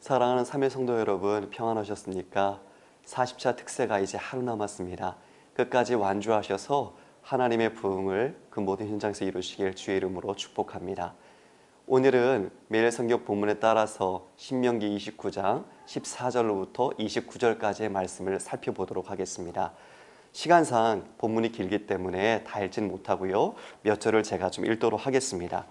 사랑하는 참여 성도 여러분, 평안하셨습니까? 40차 특세가 이제 하루 남았습니다. 끝까지 완주하셔서 하나님의 부흥을 그 모든 현장에서 이루시길 주의 이름으로 축복합니다. 오늘은 매일 성경 본문에 따라서 신명기 29장 14절로부터 29절까지의 말씀을 살펴보도록 하겠습니다. 시간상 본문이 길기 때문에 다 읽지는 못하고요. 몇 절을 제가 좀 읽도록 하겠습니다.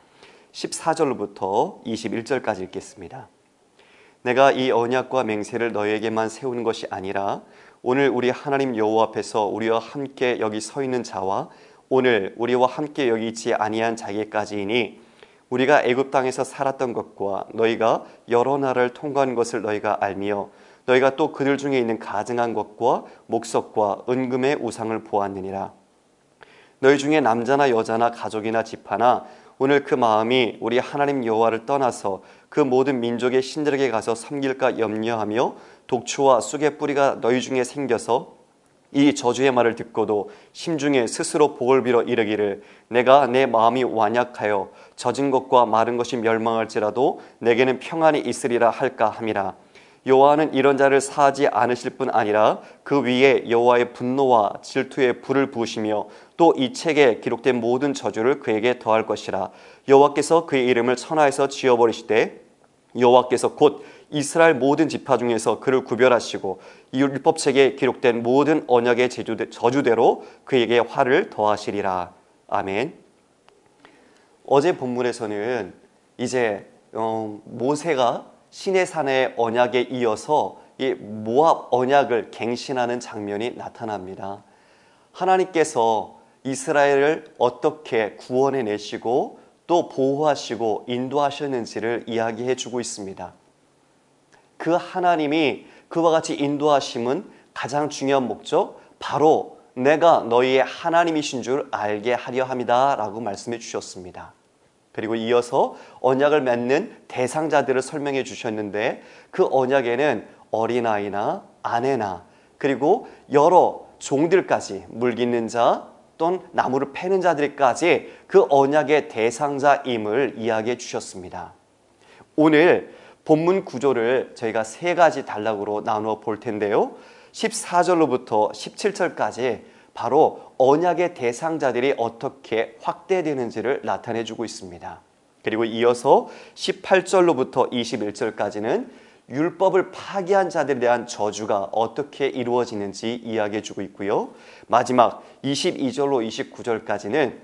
14절로부터 21절까지 읽겠습니다. 내가 이 언약과 맹세를 너희에게만 세우는 것이 아니라 오늘 우리 하나님 여호와 앞에서 우리와 함께 여기 서 있는 자와 오늘 우리와 함께 여기 있지 아니한 자에게까지이니 우리가 애굽 땅에서 살았던 것과 너희가 여러 나라를 통과한 것을 너희가 알며 너희가 또 그들 중에 있는 가증한 것과 목석과 은금의 우상을 보았느니라. 너희 중에 남자나 여자나 가족이나 집하나 오늘 그 마음이 우리 하나님 여호와를 떠나서 그 모든 민족의 신들에게 가서 섬길까 염려하며 독초와 쑥의 뿌리가 너희 중에 생겨서 이 저주의 말을 듣고도 심중에 스스로 복을 빌어 이르기를 내가 내 마음이 완약하여 젖은 것과 마른 것이 멸망할지라도 내게는 평안이 있으리라 할까 함이라. 여호와는 이런 자를 사하지 않으실 뿐 아니라 그 위에 여호와의 분노와 질투의 불을 부으시며 또 이 책에 기록된 모든 저주를 그에게 더할 것이라. 여호와께서 그의 이름을 천하에서 지어버리시되 여호와께서 곧 이스라엘 모든 지파 중에서 그를 구별하시고 이 율법책에 기록된 모든 언약의 저주대로 그에게 화를 더하시리라. 아멘. 어제 본문에서는 이제 모세가 시내산의 언약에 이어서 이 모압 언약을 갱신하는 장면이 나타납니다. 하나님께서 이스라엘을 어떻게 구원해 내시고 또 보호하시고 인도하셨는지를 이야기해 주고 있습니다. 그 하나님이 그와 같이 인도하심은 가장 중요한 목적, 바로 내가 너희의 하나님이신 줄 알게 하려 함이다 라고 말씀해 주셨습니다. 그리고 이어서 언약을 맺는 대상자들을 설명해 주셨는데 그 언약에는 어린아이나 아내나 그리고 여러 종들까지 물깃는 자 또는 나무를 패는 자들까지 그 언약의 대상자임을 이야기해 주셨습니다. 오늘 본문 구조를 저희가 세 가지 단락으로 나누어 볼 텐데요. 14절로부터 17절까지 바로 언약의 대상자들이 어떻게 확대되는지를 나타내주고 있습니다. 그리고 이어서 18절로부터 21절까지는 율법을 파기한 자들에 대한 저주가 어떻게 이루어지는지 이야기해주고 있고요. 마지막 22절로 29절까지는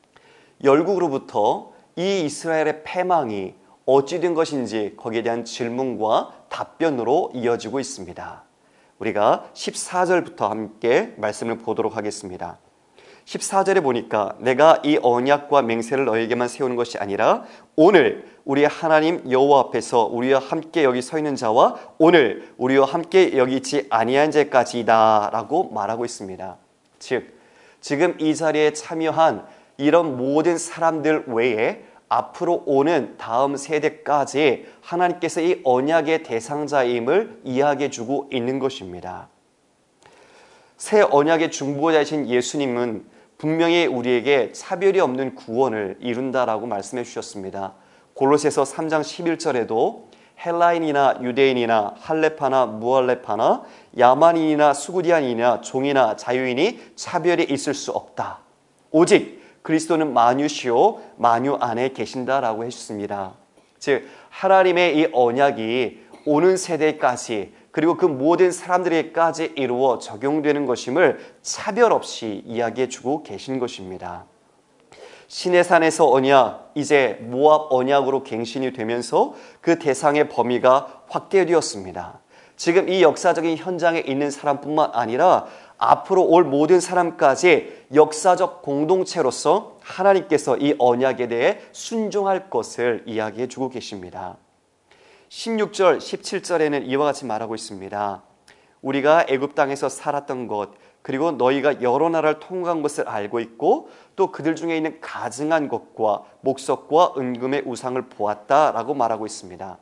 열국으로부터 이 이스라엘의 패망이 어찌 된 것인지 거기에 대한 질문과 답변으로 이어지고 있습니다. 우리가 14절부터 함께 말씀을 보도록 하겠습니다. 14절에 보니까 내가 이 언약과 맹세를 너에게만 세우는 것이 아니라 오늘 우리 하나님 여호와 앞에서 우리와 함께 여기 서 있는 자와 오늘 우리와 함께 여기 있지 아니한 자까지이다 라고 말하고 있습니다. 즉 지금 이 자리에 참여한 이런 모든 사람들 외에 앞으로 오는 다음 세대까지 하나님께서 이 언약의 대상자임을 이야기해 주고 있는 것입니다. 새 언약의 중보자이신 예수님은 분명히 우리에게 차별이 없는 구원을 이룬다라고 말씀해 주셨습니다. 골로새서 3장 11절에도 헬라인이나 유대인이나 할레파나 무할레파나 야만인이나 수구디안이나 종이나 자유인이 차별이 있을 수 없다. 오직 그리스도는 만유시요 만유 안에 계신다라고 해주셨습니다. 즉 하나님의 이 언약이 오는 세대까지 그리고 그 모든 사람들에게까지 이루어 적용되는 것임을 차별 없이 이야기해주고 계신 것입니다. 시내산에서 언약, 이제 모압 언약으로 갱신이 되면서 그 대상의 범위가 확대되었습니다. 지금 이 역사적인 현장에 있는 사람뿐만 아니라 앞으로 올 모든 사람까지 역사적 공동체로서 하나님께서 이 언약에 대해 순종할 것을 이야기해 주고 계십니다. 16절, 17절에는 이와 같이 말하고 있습니다. 우리가 애굽 땅에서 살았던 것 그리고 너희가 여러 나라를 통과한 것을 알고 있고 또 그들 중에 있는 가증한 것과 목석과 은금의 우상을 보았다라고 말하고 있습니다.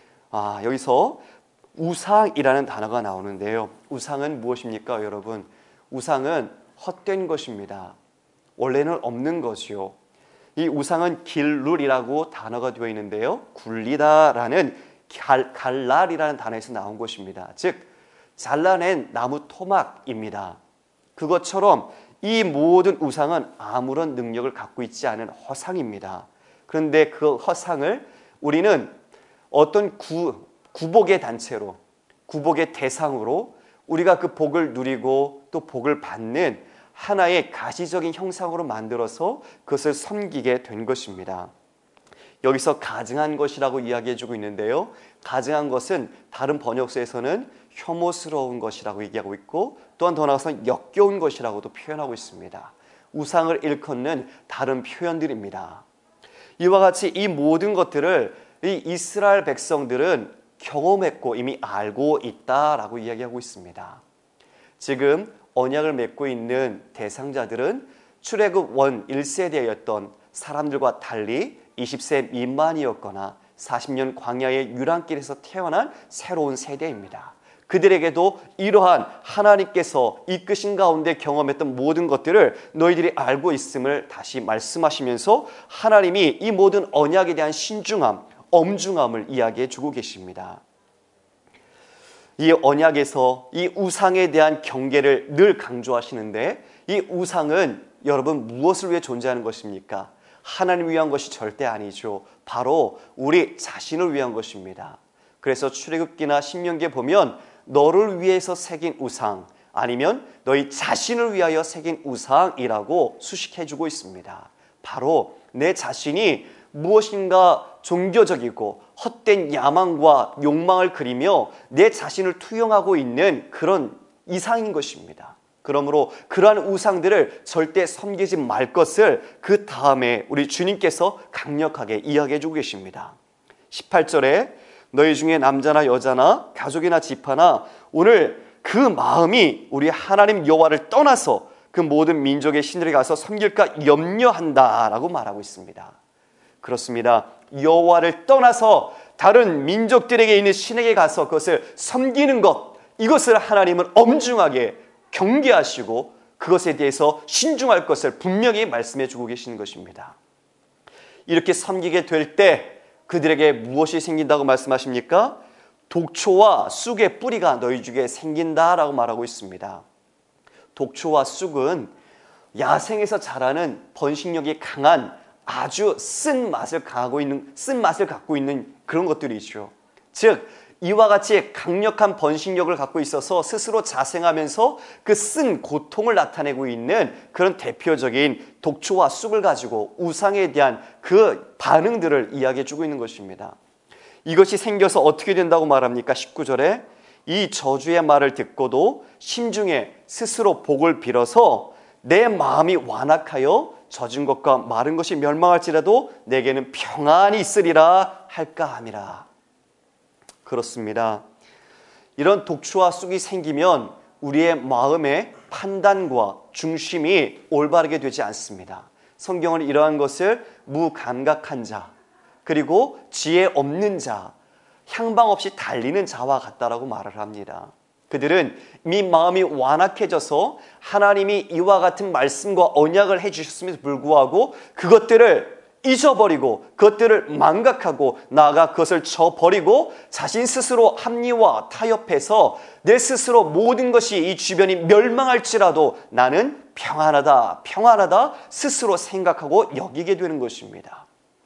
여기서 우상이라는 단어가 나오는데요. 우상은 무엇입니까, 여러분? 우상은 헛된 것입니다. 원래는 없는 것이요. 이 우상은 길룰이라고 단어가 되어 있는데요. 굴리다라는 갈랄이라는 단어에서 나온 것입니다. 즉 잘라낸 나무 토막입니다. 그것처럼 이 모든 우상은 아무런 능력을 갖고 있지 않은 허상입니다. 그런데 그 허상을 우리는 어떤 구복의 단체로, 구복의 대상으로 우리가 그 복을 누리고 또 복을 받는 하나의 가시적인 형상으로 만들어서 그것을 섬기게 된 것입니다. 여기서 가증한 것이라고 이야기해주고 있는데요. 가증한 것은 다른 번역서에서는 혐오스러운 것이라고 얘기하고 있고, 또한 더 나아가서 역겨운 것이라고도 표현하고 있습니다. 우상을 일컫는 다른 표현들입니다. 이와 같이 이 모든 것들을 이 이스라엘 백성들은 경험했고 이미 알고 있다라고 이야기하고 있습니다. 지금 언약을 맺고 있는 대상자들은 출애굽 1세대였던 사람들과 달리 20세 미만이었거나 40년 광야의 유랑길에서 태어난 새로운 세대입니다. 그들에게도 이러한 하나님께서 이끄신 가운데 경험했던 모든 것들을 너희들이 알고 있음을 다시 말씀하시면서 하나님이 이 모든 언약에 대한 신중함, 엄중함을 이야기해 주고 계십니다. 이 언약에서 이 우상에 대한 경계를 늘 강조하시는데, 이 우상은 여러분 무엇을 위해 존재하는 것입니까? 하나님을 위한 것이 절대 아니죠. 바로 우리 자신을 위한 것입니다. 그래서 출애굽기나 신명기에 보면 너를 위해서 새긴 우상, 아니면 너희 자신을 위하여 새긴 우상이라고 수식해주고 있습니다. 바로 내 자신이 무엇인가 종교적이고 헛된 야망과 욕망을 그리며 내 자신을 투영하고 있는 그런 이상인 것입니다. 그러므로 그러한 우상들을 절대 섬기지 말 것을 그 다음에 우리 주님께서 강력하게 이야기해주고 계십니다. 18절에 너희 중에 남자나 여자나 가족이나 지파나 오늘 그 마음이 우리 하나님 여호와를 떠나서 그 모든 민족의 신들에 가서 섬길까 염려한다라고 말하고 있습니다. 그렇습니다. 여호와를 떠나서 다른 민족들에게 있는 신에게 가서 그것을 섬기는 것, 이것을 하나님은 엄중하게 경계하시고 그것에 대해서 신중할 것을 분명히 말씀해 주고 계시는 것입니다. 이렇게 섬기게 될 때 그들에게 무엇이 생긴다고 말씀하십니까? 독초와 쑥의 뿌리가 너희 중에 생긴다라고 말하고 있습니다. 독초와 쑥은 야생에서 자라는 번식력이 강한 아주 쓴 맛을 갖고 있는 그런 것들이죠. 즉 이와 같이 강력한 번식력을 갖고 있어서 스스로 자생하면서 그 쓴 고통을 나타내고 있는 그런 대표적인 독초와 쑥을 가지고 우상에 대한 그 반응들을 이야기해 주고 있는 것입니다. 이것이 생겨서 어떻게 된다고 말합니까? 19절에 이 저주의 말을 듣고도 심중에 스스로 복을 빌어서 내 마음이 완악하여 젖은 것과 마른 것이 멸망할지라도 내게는 평안이 있으리라 할까 함이라. 그렇습니다. 이런 독초와 쑥이 생기면 우리의 마음의 판단과 중심이 올바르게 되지 않습니다. 성경은 이러한 것을 무감각한 자, 그리고 지혜 없는 자, 향방 없이 달리는 자와 같다라고 말을 합니다. 그들은 이 마음이 완악해져서 하나님이 이와 같은 말씀과 언약을 해주셨음에도 불구하고 그것들을 잊어버리고 그것들을 망각하고 나아가 그것을 저버리고 자신 스스로 합리화 타협해서 내 스스로 모든 것이 이 주변이 멸망할지라도 나는 평안하다 스스로 생각하고 여기게 되는 것입니다.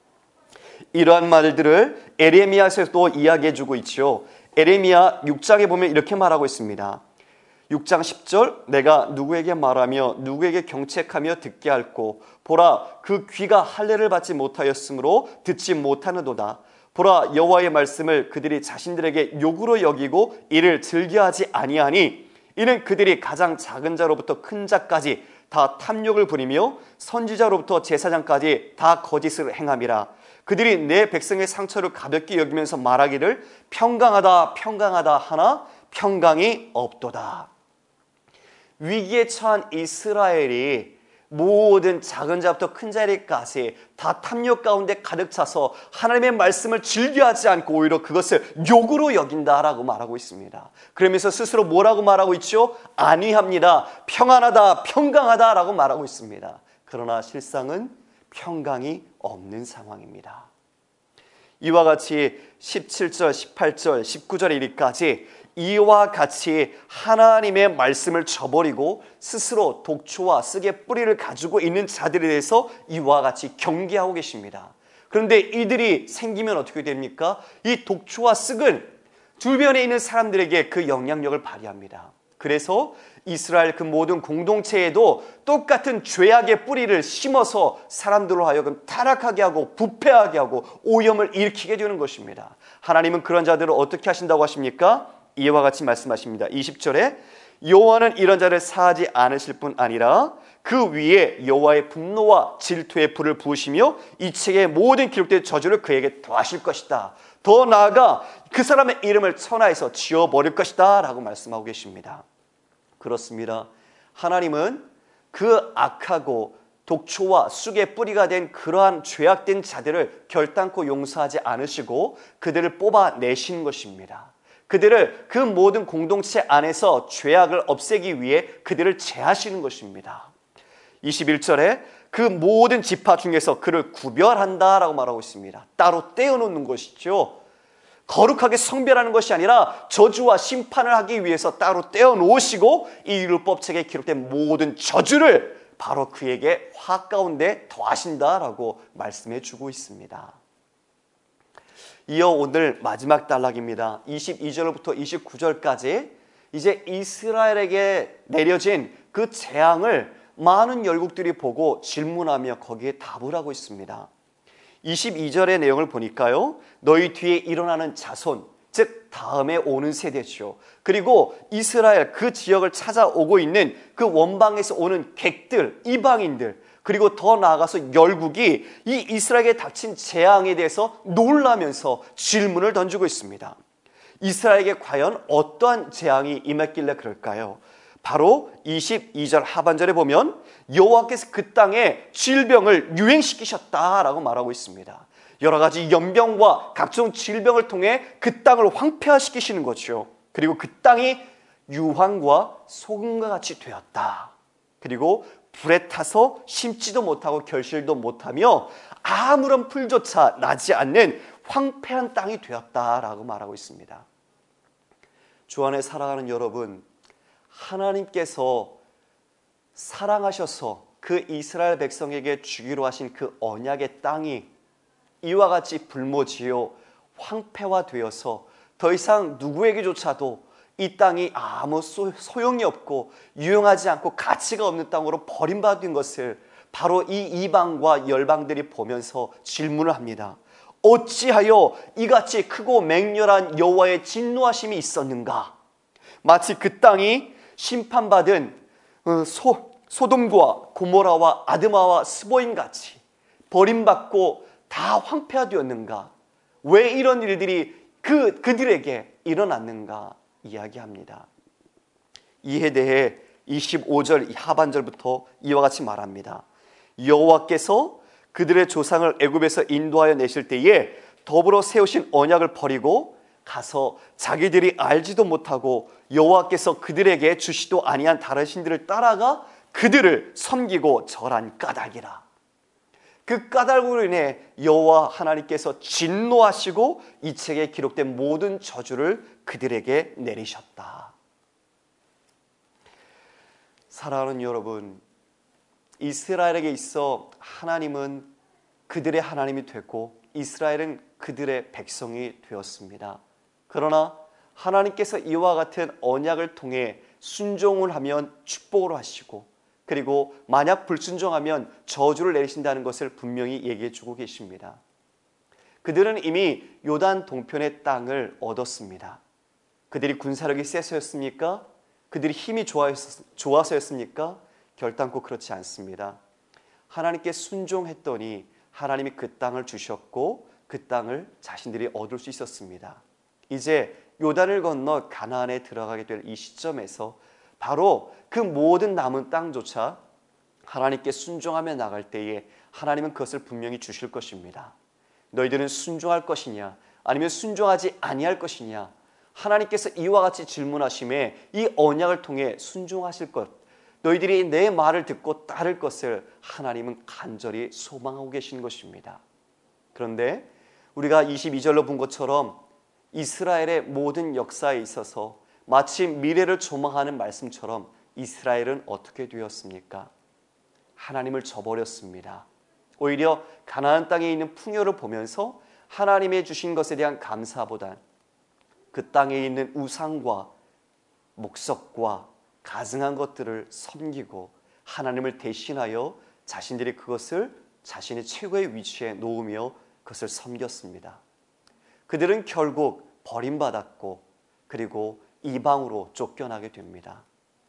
이러한 말들을 에레미야에서도 이야기해주고 있죠. 에레미야 6장에 보면 이렇게 말하고 있습니다. 6장 10절 내가 누구에게 말하며 누구에게 경책하며 듣게 할꼬 보라 그 귀가 할례를 받지 못하였으므로 듣지 못하는도다. 보라 여호와의 말씀을 그들이 자신들에게 욕으로 여기고 이를 즐겨하지 아니하니 이는 그들이 가장 작은 자로부터 큰 자까지 다 탐욕을 부리며 선지자로부터 제사장까지 다 거짓을 행함이라. 그들이 내 백성의 상처를 가볍게 여기면서 말하기를 평강하다 하나 평강이 없도다. 위기에 처한 이스라엘이 모든 작은 자부터 큰 자리까지 다 탐욕 가운데 가득 차서 하나님의 말씀을 즐겨하지 않고 오히려 그것을 욕으로 여긴다라고 말하고 있습니다. 그러면서 스스로 뭐라고 말하고 있죠? 안위합니다. 평안하다, 평강하다라고 말하고 있습니다. 그러나 실상은 평강이 없는 상황입니다. 이와 같이 17절, 18절, 19절 이르기까지 이와 같이 하나님의 말씀을 저버리고 스스로 독초와 쑥의 뿌리를 가지고 있는 자들에 대해서 이와 같이 경계하고 계십니다. 그런데 이들이 생기면 어떻게 됩니까? 이 독초와 쑥은 주변에 있는 사람들에게 그 영향력을 발휘합니다. 그래서 이스라엘 그 모든 공동체에도 똑같은 죄악의 뿌리를 심어서 사람들로 하여금 타락하게 하고 부패하게 하고 오염을 일으키게 되는 것입니다. 하나님은 그런 자들을 어떻게 하신다고 하십니까? 이와 같이 말씀하십니다. 20절에 여호와는 이런 자를 사하지 않으실 뿐 아니라 그 위에 여호와의 분노와 질투의 불을 부으시며 이 책의 모든 기록된 저주를 그에게 더하실 것이다. 더 나아가 그 사람의 이름을 천하에서 지워버릴 것이다 라고 말씀하고 계십니다. 그렇습니다. 하나님은 그 악하고 독초와 쑥의 뿌리가 된 그러한 죄악된 자들을 결단코 용서하지 않으시고 그들을 뽑아내신 것입니다. 그들을 그 모든 공동체 안에서 죄악을 없애기 위해 그들을 제하시는 것입니다. 21절에 그 모든 지파 중에서 그를 구별한다라고 말하고 있습니다. 따로 떼어놓는 것이죠. 거룩하게 성별하는 것이 아니라 저주와 심판을 하기 위해서 따로 떼어놓으시고 이 율법책에 기록된 모든 저주를 바로 그에게 화 가운데 더하신다라고 말씀해 주고 있습니다. 이어 오늘 마지막 단락입니다. 22절부터 29절까지 이제 이스라엘에게 내려진 그 재앙을 많은 열국들이 보고 질문하며 거기에 답을 하고 있습니다. 22절의 내용을 보니까요, 너희 뒤에 일어나는 자손, 즉 다음에 오는 세대죠. 그리고 이스라엘 그 지역을 찾아오고 있는 그 원방에서 오는 객들, 이방인들, 그리고 더 나아가서 열국이 이 이스라엘에게 닥친 재앙에 대해서 놀라면서 질문을 던지고 있습니다. 이스라엘에게 과연 어떠한 재앙이 임했길래 그럴까요? 바로 22절 하반절에 보면 여호와께서 그 땅에 질병을 유행시키셨다라고 말하고 있습니다. 여러 가지 연병과 각종 질병을 통해 그 땅을 황폐화시키시는 거죠. 그리고 그 땅이 유황과 소금과 같이 되었다. 그리고 불에 타서 심지도 못하고 결실도 못하며 아무런 풀조차 나지 않는 황폐한 땅이 되었다라고 말하고 있습니다. 주 안에 살아가는 여러분, 하나님께서 사랑하셔서 그 이스라엘 백성에게 주기로 하신 그 언약의 땅이 이와 같이 불모지어 황폐화되어서 더 이상 누구에게조차도 이 땅이 아무 소용이 없고 유용하지 않고 가치가 없는 땅으로 버림받은 것을 바로 이 이방과 열방들이 보면서 질문을 합니다. 어찌하여 이같이 크고 맹렬한 여호와의 진노하심이 있었는가? 마치 그 땅이 심판받은 소돔과 고모라와 아드마와 스보임 같이 버림받고 다 황폐화되었는가? 왜 이런 일들이 그들에게 일어났는가 이야기합니다. 이에 대해 25절 하반절부터 이와 같이 말합니다. 여호와께서 그들의 조상을 애굽에서 인도하여 내실 때에 더불어 세우신 언약을 버리고 가서 자기들이 알지도 못하고 여호와께서 그들에게 주시도 아니한 다른 신들을 따라가 그들을 섬기고 절한 까닭이라. 그 까닭으로 인해 여호와 하나님께서 진노하시고 이 책에 기록된 모든 저주를 그들에게 내리셨다. 사랑하는 여러분, 이스라엘에게 있어 하나님은 그들의 하나님이 되고 이스라엘은 그들의 백성이 되었습니다. 그러나 하나님께서 이와 같은 언약을 통해 순종을 하면 축복을 하시고 그리고 만약 불순종하면 저주를 내리신다는 것을 분명히 얘기해 주고 계십니다. 그들은 이미 요단 동편의 땅을 얻었습니다. 그들이 군사력이 세서였습니까? 그들이 힘이 좋아서였습니까? 결단코 그렇지 않습니다. 하나님께 순종했더니 하나님이 그 땅을 주셨고 그 땅을 자신들이 얻을 수 있었습니다. 이제 요단을 건너 가나안에 들어가게 될 이 시점에서 바로 그 모든 남은 땅조차 하나님께 순종하며 나갈 때에 하나님은 그것을 분명히 주실 것입니다. 너희들은 순종할 것이냐 아니면 순종하지 아니할 것이냐, 하나님께서 이와 같이 질문하심에 이 언약을 통해 순종하실 것, 너희들이 내 말을 듣고 따를 것을 하나님은 간절히 소망하고 계신 것입니다. 그런데 우리가 22절로 본 것처럼 이스라엘의 모든 역사에 있어서 마치 미래를 조망하는 말씀처럼 이스라엘은 어떻게 되었습니까? 하나님을 저버렸습니다. 오히려 가나안 땅에 있는 풍요를 보면서 하나님의 주신 것에 대한 감사보단 그 땅에 있는 우상과 목석과 가증한 것들을 섬기고 하나님을 대신하여 자신들이 그것을 자신의 최고의 위치에 놓으며 그것을 섬겼습니다. 그들은 결국 버림받았고 그리고 이방으로 쫓겨나게 됩니다.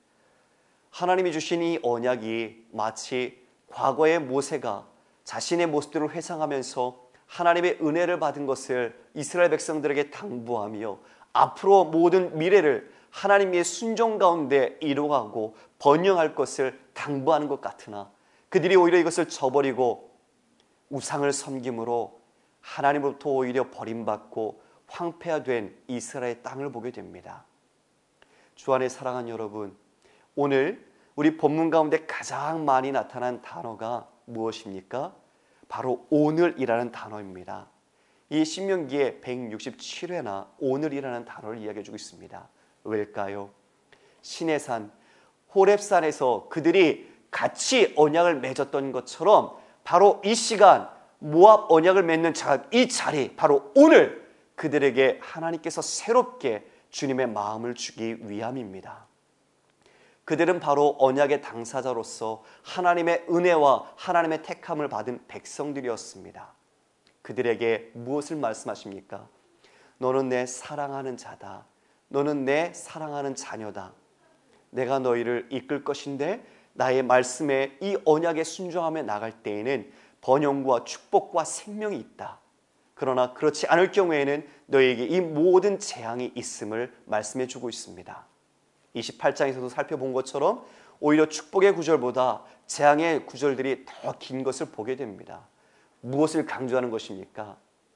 하나님이 주신 이 언약이 마치 과거의 모세가 자신의 모습들을 회상하면서 하나님의 은혜를 받은 것을 이스라엘 백성들에게 당부하며 앞으로 모든 미래를 하나님의 순종 가운데 이루어가고 번영할 것을 당부하는 것 같으나 그들이 오히려 이것을 저버리고 우상을 섬김으로 하나님으로부터 오히려 버림받고 황폐화된 이스라엘의 땅을 보게 됩니다. 주 안에 사랑하는 여러분, 오늘 우리 본문 가운데 가장 많이 나타난 단어가 무엇입니까? 바로 오늘이라는 단어입니다. 이 신명기에 167회나 오늘이라는 단어를 이야기해주고 있습니다. 왜일까요? 시내산 호렙산에서 그들이 같이 언약을 맺었던 것처럼 바로 이 시간 모압 언약을 맺는 이 자리, 바로 오늘 그들에게 하나님께서 새롭게 주님의 마음을 주기 위함입니다. 그들은 바로 언약의 당사자로서 하나님의 은혜와 하나님의 택함을 받은 백성들이었습니다. 그들에게 무엇을 말씀하십니까? 너는 내 사랑하는 자다. 너는 내 사랑하는 자녀다. 내가 너희를 이끌 것인데 나의 말씀에 이 언약에 순종하며 나갈 때에는 번영과 축복과 생명이 있다. 그러나 그렇지 않을 경우에는 너희에게 이 모든 재앙이 있음을 말씀해 주고 있습니다. 28장에서도 살펴본 것처럼 오히려 축복의 구절보다 재앙의 구절들이 더 긴 것을 보게 됩니다. 무엇을 강조하는 것입니까?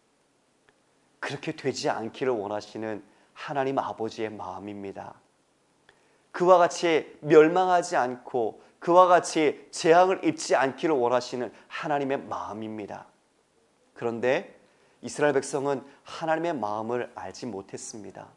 그렇게 되지 않기를 원하시는 하나님 아버지의 마음입니다. 그와 같이 멸망하지 않고 그와 같이 재앙을 입지 않기를 원하시는 하나님의 마음입니다. 그런데 이스라엘 백성은 하나님의 마음을 알지 못했습니다.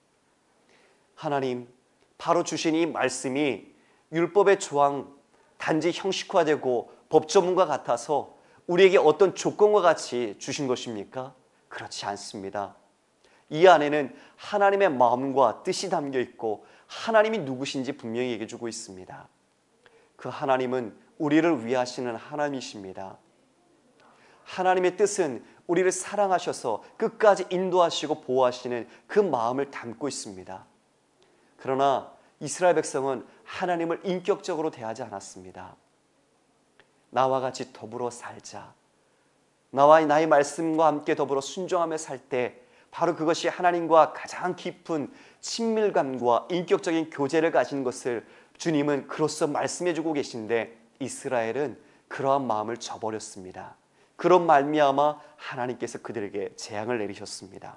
하나님, 바로 주신 이 말씀이 율법의 조항 단지 형식화되고 법조문과 같아서 우리에게 어떤 조건과 같이 주신 것입니까? 그렇지 않습니다. 이 안에는 하나님의 마음과 뜻이 담겨 있고 하나님이 누구신지 분명히 얘기해 주고 있습니다. 그 하나님은 우리를 위하시는 하나님이십니다. 하나님의 뜻은 우리를 사랑하셔서 끝까지 인도하시고 보호하시는 그 마음을 담고 있습니다. 그러나 이스라엘 백성은 하나님을 인격적으로 대하지 않았습니다. 나와 같이 더불어 살자. 나와 나의 말씀과 함께 더불어 순종하며 살 때 바로 그것이 하나님과 가장 깊은 친밀감과 인격적인 교제를 가진 것을 주님은 그로써 말씀해 주고 계신데 이스라엘은 그러한 마음을 저버렸습니다. 그런 말미암아 하나님께서 그들에게 재앙을 내리셨습니다.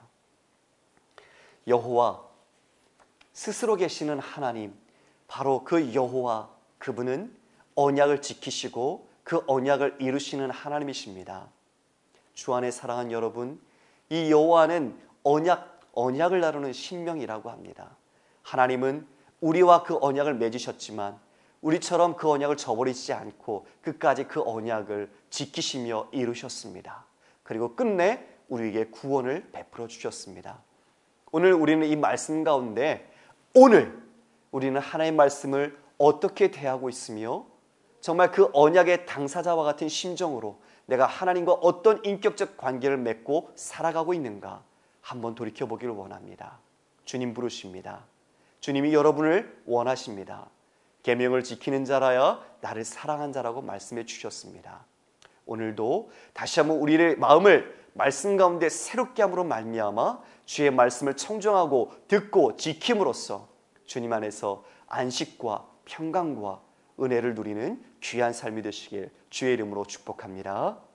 여호와, 스스로 계시는 하나님, 바로 그 여호와, 그분은 언약을 지키시고 그 언약을 이루시는 하나님이십니다. 주 안에 사랑하는 여러분, 이 여호와는 언약을 나누는 신명이라고 합니다. 하나님은 우리와 그 언약을 맺으셨지만 우리처럼 그 언약을 저버리지 않고 끝까지 그 언약을 지키시며 이루셨습니다. 그리고 끝내 우리에게 구원을 베풀어 주셨습니다. 오늘 우리는 이 말씀 가운데 오늘 우리는 하나님의 말씀을 어떻게 대하고 있으며 정말 그 언약의 당사자와 같은 심정으로 내가 하나님과 어떤 인격적 관계를 맺고 살아가고 있는가 한번 돌이켜보기를 원합니다. 주님 부르십니다. 주님이 여러분을 원하십니다. 계명을 지키는 자라야 나를 사랑한 자라고 말씀해 주셨습니다. 오늘도 다시 한번 우리의 마음을 말씀 가운데 새롭게 함으로 말미암아 주의 말씀을 청정하고 듣고 지킴으로써 주님 안에서 안식과 평강과 은혜를 누리는 귀한 삶이 되시길 주의 이름으로 축복합니다.